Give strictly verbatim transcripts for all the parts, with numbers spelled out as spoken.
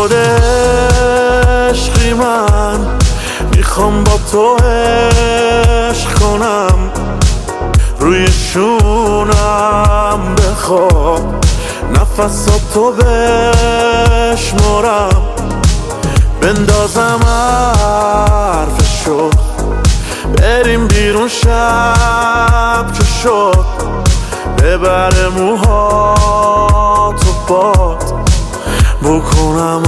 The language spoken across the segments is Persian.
شده عشقی من، میخوام با تو عشق کنم، روی شونم بخواب، نفساتو بشمرم، بندازم حرفشو، بریم بیرون شب که شد، ببره موهاتو باد، بکنم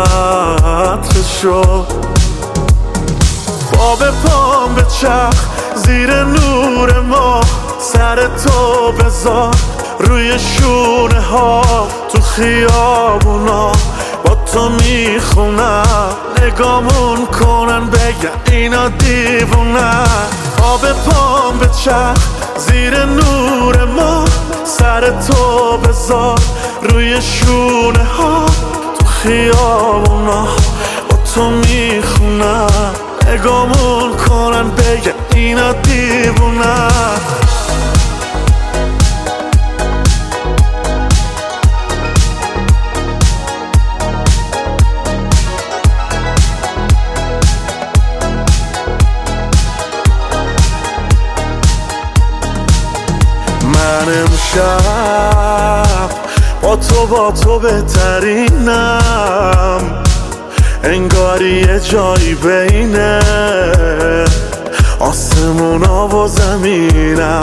عطرشو، با به پام به چرخ زیر نور ما، سر تو بذار روی شونه ها، تو خیابونا با تو میخونم، نگامون کنن بگن اینا دیوونن. آب پام به چرخ زیر نور ما، سر تو بذار روی شونه ها، تو خیابونا با تو میخونم، نگامون کنن بگن اینا دیوونن. من امشب با تو با تو بهترینم، انگاری یه جایی بینه آسمونا و زمینم.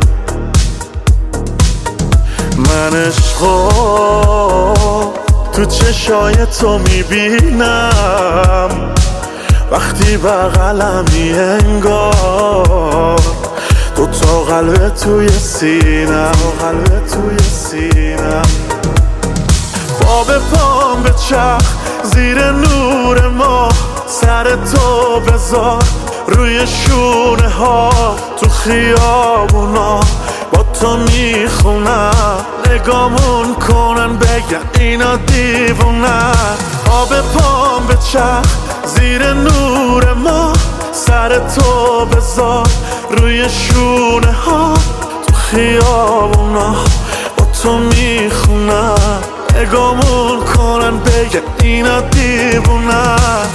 من عشقو تو چشای تو میبینم، وقتی بغلمی انگار دو تا قلب توی سینم، قلب توی سینم. با به پام به چرخ زیر نور ما، سر تو بذار روی شونه ها، تو خیابونا با تو میخونم، نگامون کنن بگن اینا دیوونن. آب پام به چرخ زیر نور ما، سر تو بذار روی شونه ها، تو خیابونا با تو میخونم، نگامون کنن بگن اینا دیوونن.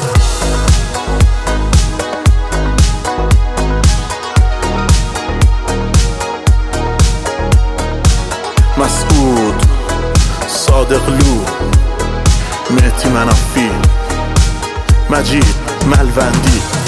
مسعود صادقلو، مهدی منافی، مجید ملوندی.